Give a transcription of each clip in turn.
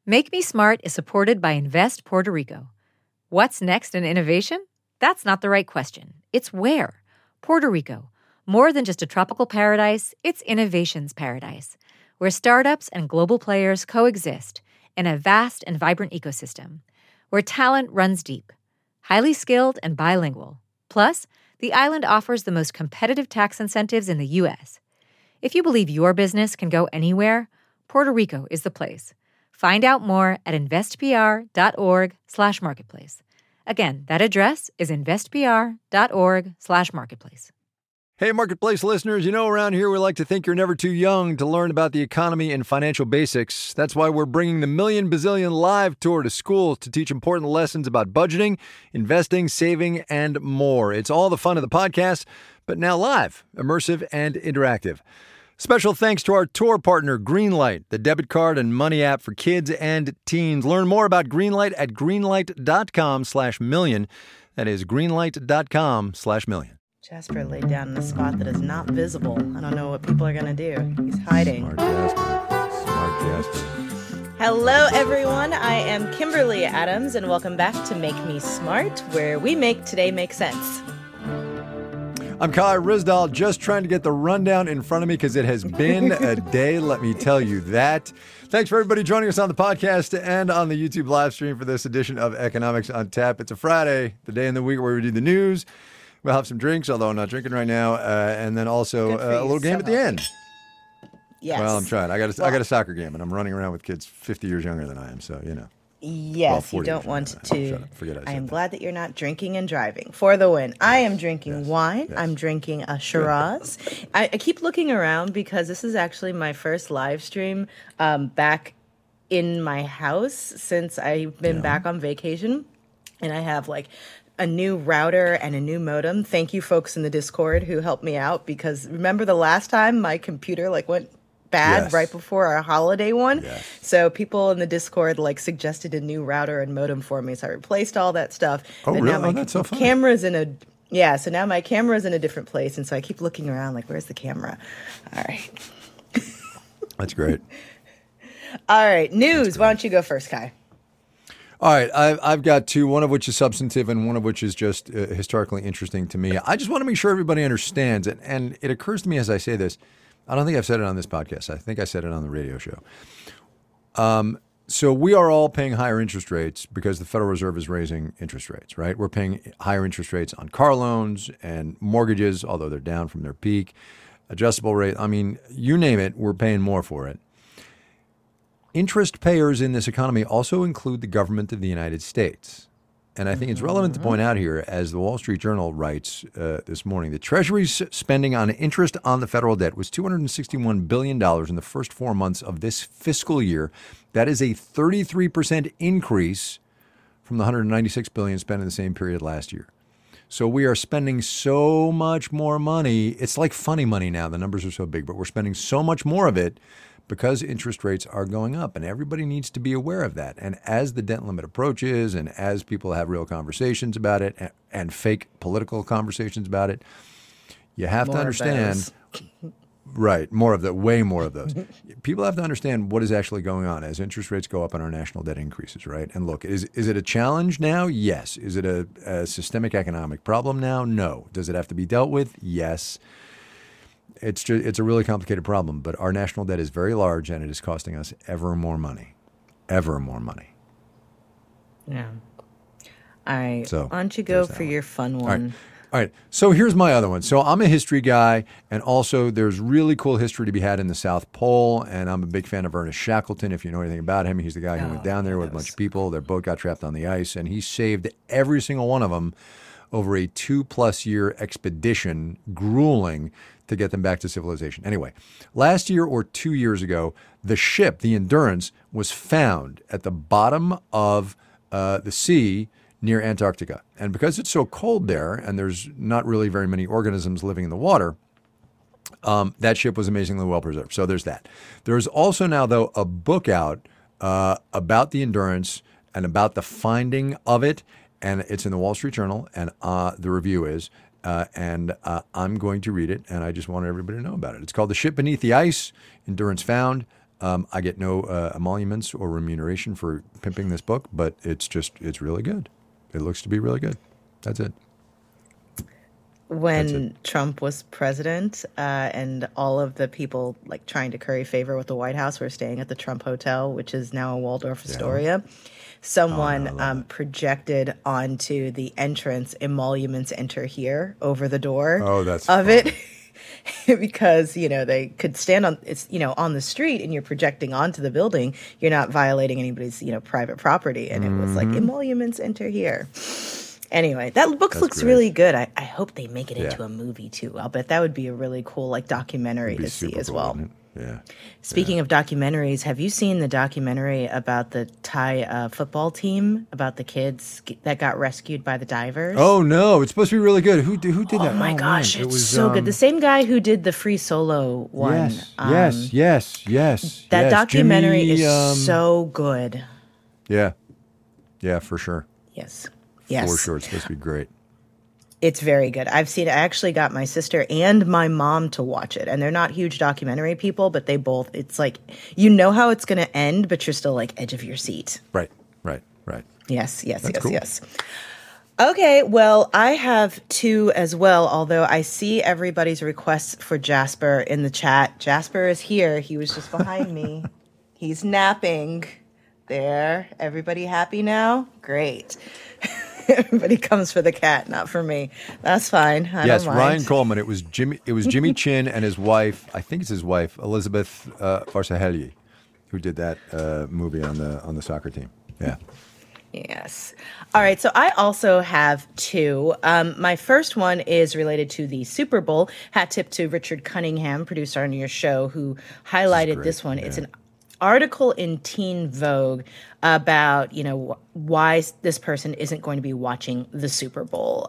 Make Me Smart is supported by Invest Puerto Rico. What's next in innovation? That's not the right question. It's where. Puerto Rico. More than just a tropical paradise, it's innovation's paradise, where startups and global players coexist in a vast and vibrant ecosystem, where talent runs deep, highly skilled and bilingual. Plus, the island offers the most competitive tax incentives in the U.S. If you believe your business can go anywhere, Puerto Rico is the place. Find out more at investpr.org/marketplace. Again, that address is investpr.org/marketplace. Hey, Marketplace listeners, you know around here we like to think you're never too young to learn about the economy and financial basics. That's why we're bringing the Million Bazillion Live Tour to schools to teach important lessons about budgeting, investing, saving, and more. It's all the fun of the podcast, but now live, immersive, and interactive. Special thanks to our tour partner, Greenlight, the debit card and money app for kids and teens. Learn more about Greenlight at greenlight.com/million. That is greenlight.com/million. Jasper laid down in a spot that is not visible. I don't know what people are going to do. He's hiding. Smart Jasper. Hello, everyone. I am Kimberly Adams, and welcome back to Make Me Smart, where we make today make sense. I'm Kai Ryssdal, just trying to get the rundown in front of me because it has been a day, let me tell you that. Thanks for everybody joining us on the podcast and on the YouTube live stream for this edition of Economics on Tap. It's a Friday, the day in the week where we do the news. We'll have some drinks, although I'm not drinking right now, and then also a little game at the end. Yes. Well, I'm trying. I got a soccer game, and I'm running around with kids 50 years younger than I am, so, you know. Yes, well, you don't want to. Shut up. Forget I am glad that you're not drinking and driving for the win. I am drinking wine. Yes. I'm drinking a Shiraz. I keep looking around because this is actually my first live stream back in my house since I've been back on vacation. And I have like a new router and a new modem. Thank you folks in the Discord who helped me out, because remember the last time my computer went bad right before our holiday one. Yes. So people in the Discord suggested a new router and modem for me. So I replaced all that stuff. Oh, and really? Now my that's so fun. Camera's in a so now my camera's in a different place, and so I keep looking around where's the camera? All right. That's great. All right, news. Why don't you go first, Kai? All right, I've got two, one of which is substantive and one of which is just historically interesting to me. I just want to make sure everybody understands it, and it occurs to me as I say this, I don't think I've said it on this podcast. I think I said it on the radio show. So we are all paying higher interest rates because the Federal Reserve is raising interest rates, right? We're paying higher interest rates on car loans and mortgages, although they're down from their peak. Adjustable rate, I mean, you name it, we're paying more for it. Interest payers in this economy also include the government of the United States. And I think it's relevant to point out here, as the Wall Street Journal writes this morning, the Treasury's spending on interest on the federal debt was $261 billion in the first 4 months of this fiscal year. That is a 33% increase from the $196 billion spent in the same period last year. So we are spending so much more money. It's like funny money now. The numbers are so big, but we're spending so much more of it because interest rates are going up, and everybody needs to be aware of that. And as the debt limit approaches, and as people have real conversations about it, and fake political conversations about it, you have to understand. Right, way more of those. People have to understand what is actually going on as interest rates go up and our national debt increases, right? And look, is it a challenge now? Yes. Is it a systemic economic problem now? No. Does it have to be dealt with? Yes. It's a really complicated problem, but our national debt is very large, and it is costing us ever more money. Ever more money. Yeah. All right. So, why don't you go for your fun one? All right. So here's my other one. So I'm a history guy, and also there's really cool history to be had in the South Pole, and I'm a big fan of Ernest Shackleton. If you know anything about him, he's the guy who went down there with a bunch of people. Their boat got trapped on the ice, and he saved every single one of them over a 2+ year expedition, grueling, to get them back to civilization. Anyway, last year or 2 years ago, the ship, the Endurance, was found at the bottom of the sea near Antarctica. And because it's so cold there and there's not really very many organisms living in the water, that ship was amazingly well preserved. So there's that. There's also now, though, a book out about the Endurance and about the finding of it. And it's in the Wall Street Journal, and the review is. And I'm going to read it, and I just want everybody to know about it. It's called The Ship Beneath the Ice, Endurance Found. I get no emoluments or remuneration for pimping this book, but it's really good. It looks to be really good. That's it. When Trump was president, and all of the people like trying to curry favor with the White House were staying at the Trump Hotel, which is now a Waldorf Astoria. Someone projected onto the entrance, "Emoluments enter here," over the door it. Because, they could stand on on the street and you're projecting onto the building. You're not violating anybody's, private property. And it was like, "Emoluments enter here." Anyway, that book looks really good. I hope they make it into a movie too. I'll bet that would be a really cool documentary to see as well. Yeah. Speaking of documentaries, have you seen the documentary about the Thai football team, about the kids that got rescued by the divers? Oh no, it's supposed to be really good. Who did that? Oh my gosh, man. It's so good. The same guy who did the Free Solo one. Yes. That documentary is so good. Yeah, for sure. Yes. For sure, it's supposed to be great. It's very good. I've seen it. I actually got my sister and my mom to watch it. And they're not huge documentary people, but they both, it's like, how it's going to end, but you're still like edge of your seat. Right. Yes. Cool. Yes. Okay, well, I have two as well, although I see everybody's requests for Jasper in the chat. Jasper is here. He was just behind me. He's napping. There. Everybody happy now? Great. Everybody comes for the cat, not for me. That's fine. I don't mind. Ryan Coleman. It was Jimmy Chin and his wife. I think it's his wife, Elizabeth Farsaheli, who did that movie on the soccer team. Yeah. Yes. All right. So I also have two. My first one is related to the Super Bowl. Hat tip to Richard Cunningham, producer on your show, who highlighted this one. Yeah. It's an article in Teen Vogue about, why this person isn't going to be watching the Super Bowl.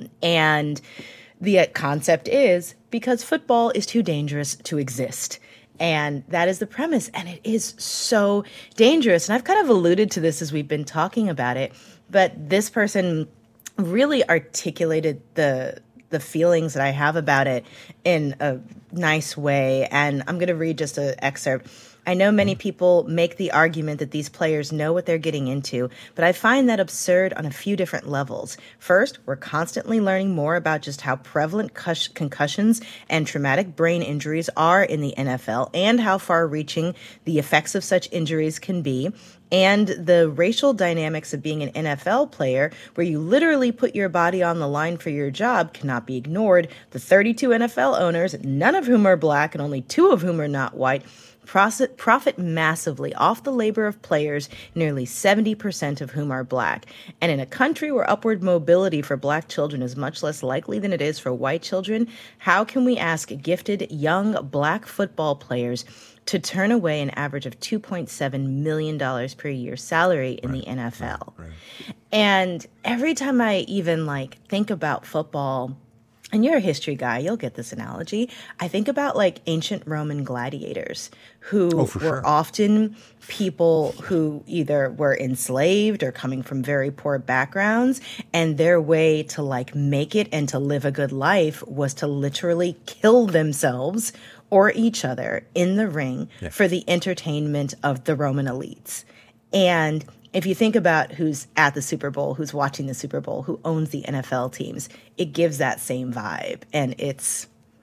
And the concept is because football is too dangerous to exist. And that is the premise. And it is so dangerous. And I've kind of alluded to this as we've been talking about it. But this person really articulated the feelings that I have about it in a nice way. And I'm going to read just an excerpt. I know many people make the argument that these players know what they're getting into, but I find that absurd on a few different levels. First, we're constantly learning more about just how prevalent concussions and traumatic brain injuries are in the NFL and how far-reaching the effects of such injuries can be. And the racial dynamics of being an NFL player, where you literally put your body on the line for your job, cannot be ignored. The 32 NFL owners, none of whom are black and only 2 of whom are not white, profit massively off the labor of players, nearly 70% of whom are black. And in a country where upward mobility for black children is much less likely than it is for white children, how can we ask gifted young black football players to turn away an average of $2.7 million per year salary in the NFL? Right. And every time I even think about football, and you're a history guy, you'll get this analogy. I think about ancient Roman gladiators who were often people who either were enslaved or coming from very poor backgrounds. And their way to make it and to live a good life was to literally kill themselves or each other in the ring for the entertainment of the Roman elites. And if you think about who's at the Super Bowl, who's watching the Super Bowl, who owns the NFL teams, it gives that same vibe. And it's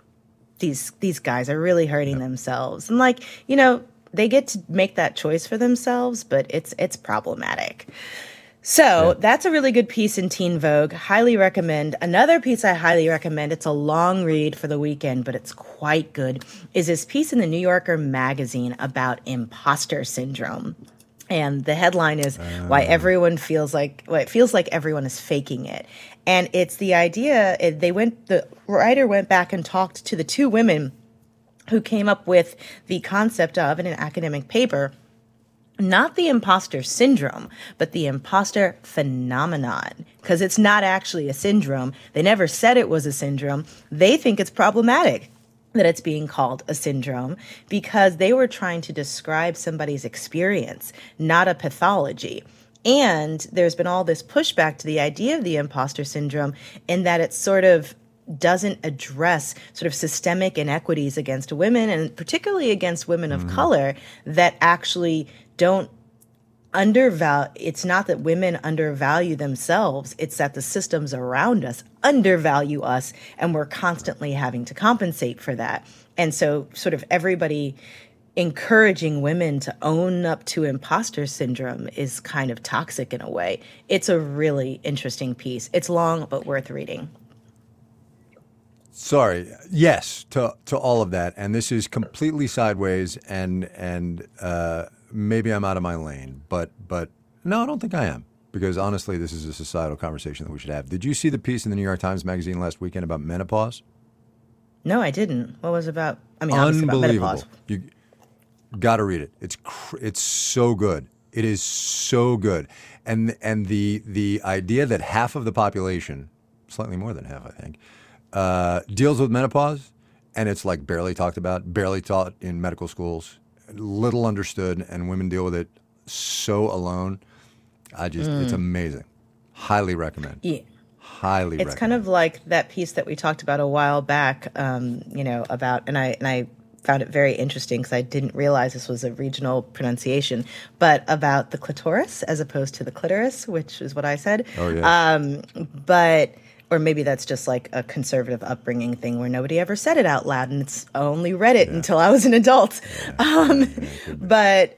these guys are really hurting themselves. And they get to make that choice for themselves, but it's problematic. So that's a really good piece in Teen Vogue. Highly recommend. Another piece I highly recommend, it's a long read for the weekend, but it's quite good, is this piece in the New Yorker magazine about imposter syndrome. And the headline is why everyone feels like everyone is faking it. And it's the idea the writer went back and talked to the 2 women who came up with the concept of, in an academic paper, not the imposter syndrome, but the imposter phenomenon, because it's not actually a syndrome. They never said it was a syndrome. They think it's problematic that it's being called a syndrome because they were trying to describe somebody's experience, not a pathology. And there's been all this pushback to the idea of the imposter syndrome in that it's sort of doesn't address sort of systemic inequities against women, and particularly against women of color, that actually don't undervalue. It's not that women undervalue themselves, it's that the systems around us undervalue us, and we're constantly having to compensate for that. And so sort of everybody encouraging women to own up to imposter syndrome is kind of toxic in a way. It's a really interesting piece. It's long, but worth reading. Sorry. Yes, to all of that. And this is completely sideways, and maybe I'm out of my lane, but no, I don't think I am, because honestly, this is a societal conversation that we should have. Did you see the piece in the New York Times Magazine last weekend about menopause? No, I didn't. What was it about? I mean, obviously about menopause. You got to read it. It's so good. It is so good. And the idea that half of the population, slightly more than half, I think, deals with menopause, and it's like barely talked about, barely taught in medical schools, little understood, and women deal with it so alone. It's amazing. Highly recommend. Yeah. Highly recommend. It's kind of like that piece that we talked about a while back, about, and I found it very interesting because I didn't realize this was a regional pronunciation, but about the clitoris as opposed to the clitoris, which is what I said. Oh, yeah. Or maybe that's just like a conservative upbringing thing where nobody ever said it out loud, and it's I only read it until I was an adult. But,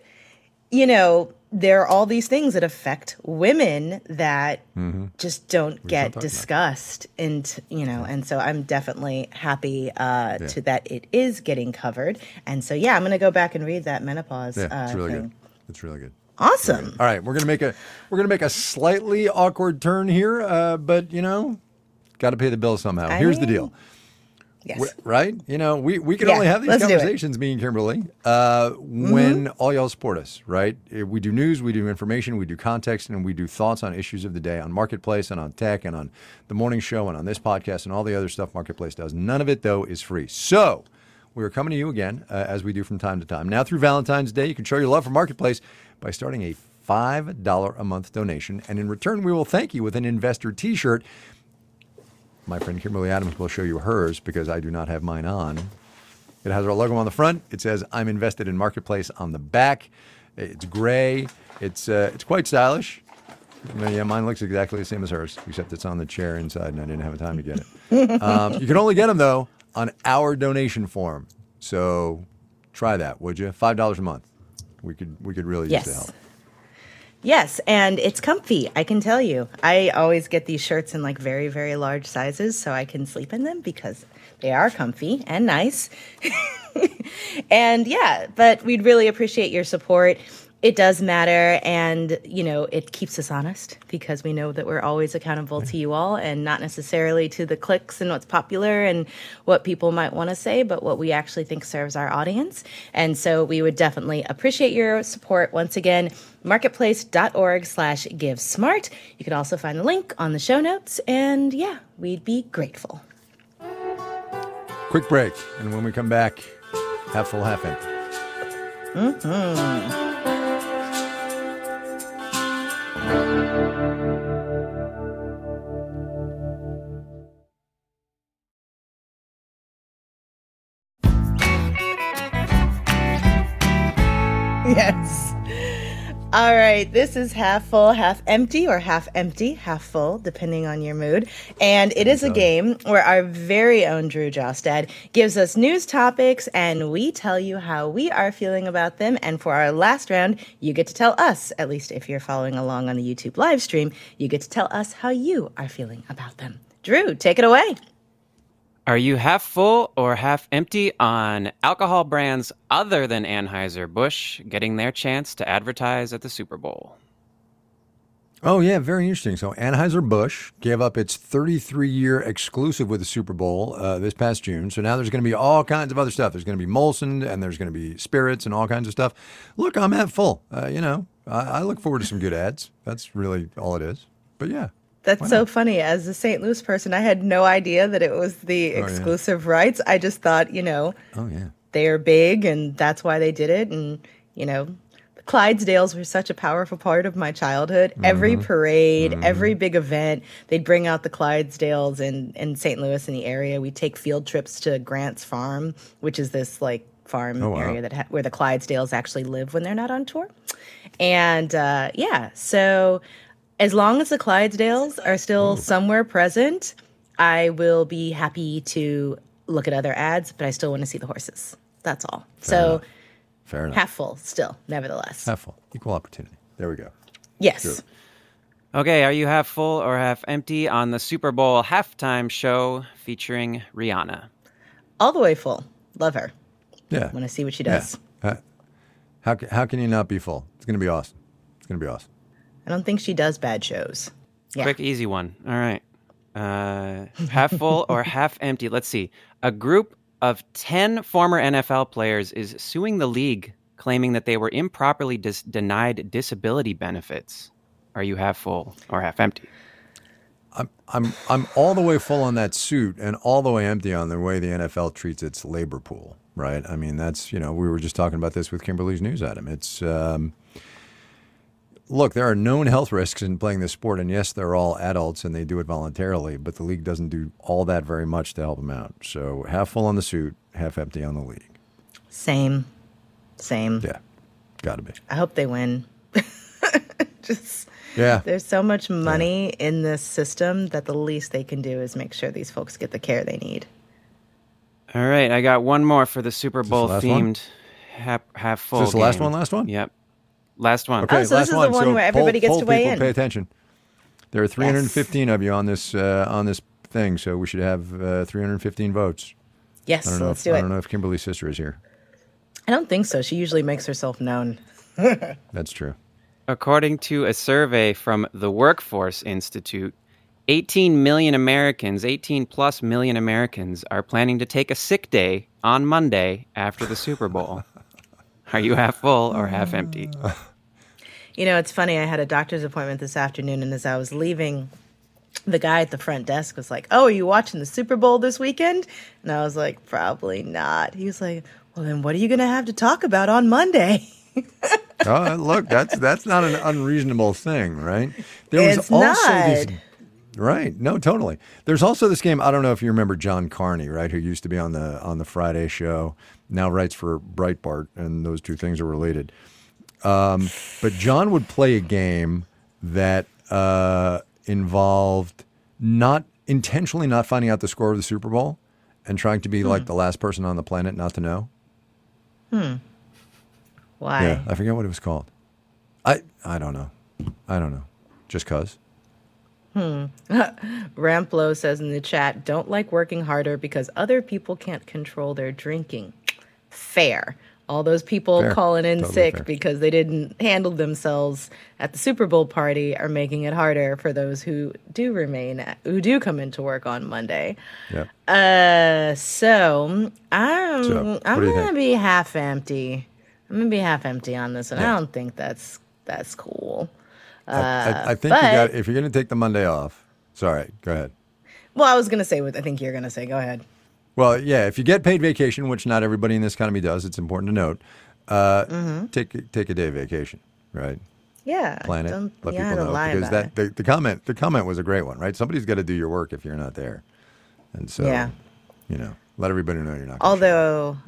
there are all these things that affect women that just don't get discussed. And so I'm definitely happy to that it is getting covered. And so, I'm going to go back and read that menopause it's really thing. good. It's really good. Awesome. All right, we're gonna make a slightly awkward turn here, but got to pay the bill somehow. Here's the deal. Yes. Right? We can only have these conversations, me and Kimberly, when all y'all support us, right? We do news, we do information, we do context, and we do thoughts on issues of the day on Marketplace and on tech and on the morning show and on this podcast and all the other stuff Marketplace does. None of it, though, is free. So we're coming to you again, as we do from time to time. Now through Valentine's Day, you can show your love for Marketplace by starting a $5 a month donation. And in return, we will thank you with an investor T-shirt. My friend Kimberly Adams will show you hers because I do not have mine on. It has our logo on the front. It says, "I'm invested in Marketplace" on the back. It's gray. It's quite stylish. Yeah, mine looks exactly the same as hers, except it's on the chair inside, and I didn't have time to get it. You can only get them, though, on our donation form. So try that, would you? $5 a month. We could really use the help. Yes, and it's comfy, I can tell you. I always get these shirts in like very, very large sizes so I can sleep in them because they are comfy and nice. And but we'd really appreciate your support. It does matter, and, it keeps us honest because we know that we're always accountable to you all and not necessarily to the clicks and what's popular and what people might want to say, but what we actually think serves our audience. And so we would definitely appreciate your support. Once again, marketplace.org/GiveSmart. You can also find the link on the show notes, and we'd be grateful. Quick break, and when we come back, half full, half empty. Yes. All right. This is half full, half empty, or half empty, half full, depending on your mood. And it is a game where our very own Drew Jostad gives us news topics and we tell you how we are feeling about them. And for our last round, you get to tell us, at least if you're following along on the YouTube live stream, you get to tell us how you are feeling about them. Drew, take it away. Are you half full or half empty on alcohol brands other than Anheuser-Busch getting their chance to advertise at the Super Bowl? Oh, yeah, very interesting. So Anheuser-Busch gave up its 33-year exclusive with the Super Bowl this past June. So now there's going to be all kinds of other stuff. There's going to be Molson, and there's going to be spirits and all kinds of stuff. Look, I'm half full. I look forward to some good ads. That's really all it is. But yeah. That's so funny. As a St. Louis person, I had no idea that it was the exclusive rights. I just thought, they are big and that's why they did it. And, but Clydesdales were such a powerful part of my childhood. Every parade, every big event, they'd bring out the Clydesdales in St. Louis in the area. We'd take field trips to Grant's Farm, which is this like farm area that where the Clydesdales actually live when they're not on tour. And so as long as the Clydesdales are still somewhere present, I will be happy to look at other ads, but I still want to see the horses. That's all. Fair enough. Half full still, nevertheless. Half full. Equal opportunity. There we go. Yes. Sure. Okay, are you half full or half empty on the Super Bowl halftime show featuring Rihanna? All the way full. Love her. Yeah. Want to see what she does. How can you not be full? It's going to be awesome. It's going to be awesome. I don't think she does bad shows. Yeah. Quick, easy one. All right. Half full or half empty? Let's see. A group of 10 former NFL players is suing the league, claiming that they were improperly denied disability benefits. Are you half full or half empty? I'm all the way full on that suit and all the way empty on the way the NFL treats its labor pool, right? I mean, that's, we were just talking about this with Kimberly's News, Adam. It's, look, there are known health risks in playing this sport, and yes, they're all adults and they do it voluntarily, but the league doesn't do all that very much to help them out. So half full on the suit, half empty on the league. Same. Yeah, gotta be. I hope they win. Yeah. There's so much money in this system that the least they can do is make sure these folks get the care they need. All right, I got one more for the Super Bowl themed half full. Is this the last one? Last one? Yep. Last one. Okay, so last this is one. the one where everybody gets to weigh people, in. Pay attention. There are 315 of you on this thing, so we should have 315 votes. Yes, let's do it. I don't know if Kimberly's sister is here. I don't think so. She usually makes herself known. That's true. According to a survey from the Workforce Institute, 18 plus million Americans are planning to take a sick day on Monday after the Super Bowl. Are you half full or half empty? It's funny. I had a doctor's appointment this afternoon, and as I was leaving, the guy at the front desk was like, "Oh, are you watching the Super Bowl this weekend?" And I was like, "Probably not." He was like, "Well, then what are you going to have to talk about on Monday?" Look, that's not an unreasonable thing, right? It's not. Right. No, totally. There's also this game. I don't know if you remember John Carney, right? Who used to be on the Friday show, now writes for Breitbart, and those two things are related. But John would play a game that involved not intentionally not finding out the score of the Super Bowl and trying to be like the last person on the planet not to know. Why? Yeah, I forget what it was called. I don't know. Just 'cause. Ramplo says in the chat, "Don't like working harder because other people can't control their drinking." Fair. All those people calling in totally sick because they didn't handle themselves at the Super Bowl party are making it harder for those who do come into work on Monday. Yep. So I'm gonna be half empty. I'm gonna be half empty on this one. Yeah. I don't think that's cool. I think if you're gonna take the Monday off. Sorry, go ahead. Well, I was gonna say what I think you're gonna say. Go ahead. Well, yeah, if you get paid vacation, which not everybody in this economy does, it's important to note. Take a day vacation, right? Yeah. Plan it. Let people know because the comment was a great one, right? Somebody's got to do your work if you're not there, and so let everybody know you're not. Although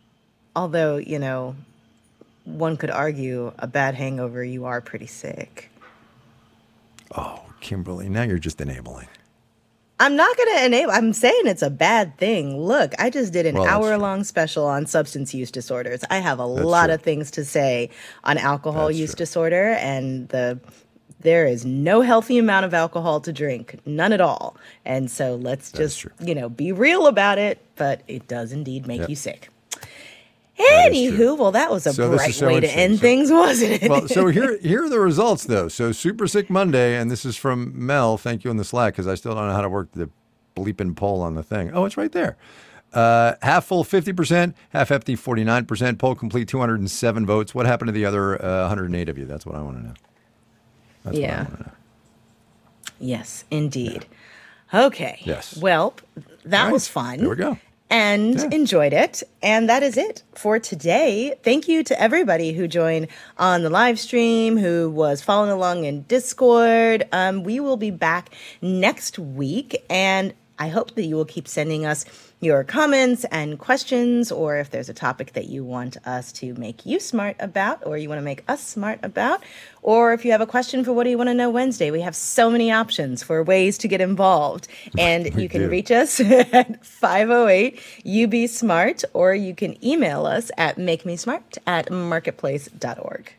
one could argue a bad hangover, you are pretty sick. Oh, Kimberly, now you're just enabling. I'm not going to enable. I'm saying it's a bad thing. Look, I just did an hour-long special on substance use disorders. I have a lot of things to say on alcohol use disorder, and there is no healthy amount of alcohol to drink, none at all. And so let's just, be real about it, but it does indeed make you sick. Anywho, well, that was a bright way to end things, wasn't it? Well, so here are the results, though. So Super Sick Monday, and this is from Mel. Thank you in the Slack, because I still don't know how to work the bleeping poll on the thing. Oh, it's right there. Half full, 50%. Half empty, 49%. Poll complete, 207 votes. What happened to the other 108 of you? That's what I want to know. That's what I want to know. Yes, indeed. Yeah. Okay. Yes. Well, that was fun. There we go. and enjoyed it. And that is it for today. Thank you to everybody who joined on the live stream, who was following along in Discord. We will be back next week, and I hope that you will keep sending us your comments and questions, or if there's a topic that you want us to make you smart about, or you want to make us smart about, or if you have a question for What Do You Want to Know Wednesday, we have so many options for ways to get involved. And you can reach us at 508-UB-SMART, or you can email us at makemesmart@marketplace.org.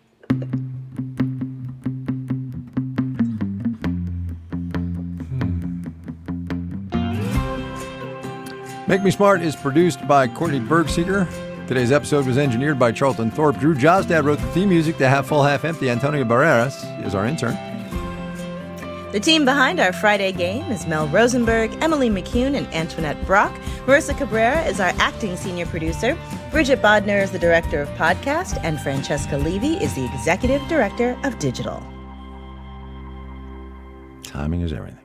Make Me Smart is produced by Courtney Bergseeker. Today's episode was engineered by Charlton Thorpe. Drew Jostad wrote the theme music to Half Full, Half Empty. Antonio Barreras is our intern. The team behind our Friday game is Mel Rosenberg, Emily McCune, and Antoinette Brock. Marissa Cabrera is our acting senior producer. Bridget Bodner is the director of podcast, and Francesca Levy is the executive director of digital. Timing is everything.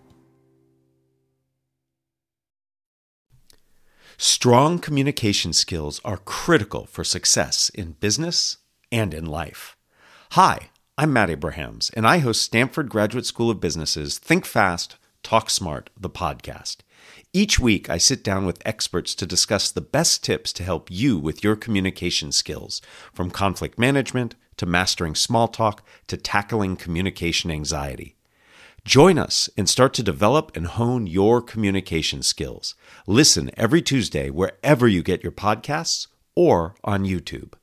Strong communication skills are critical for success in business and in life. Hi, I'm Matt Abrahams, and I host Stanford Graduate School of Business's Think Fast, Talk Smart, the podcast. Each week, I sit down with experts to discuss the best tips to help you with your communication skills, from conflict management to mastering small talk to tackling communication anxiety. Join us and start to develop and hone your communication skills. Listen every Tuesday wherever you get your podcasts or on YouTube.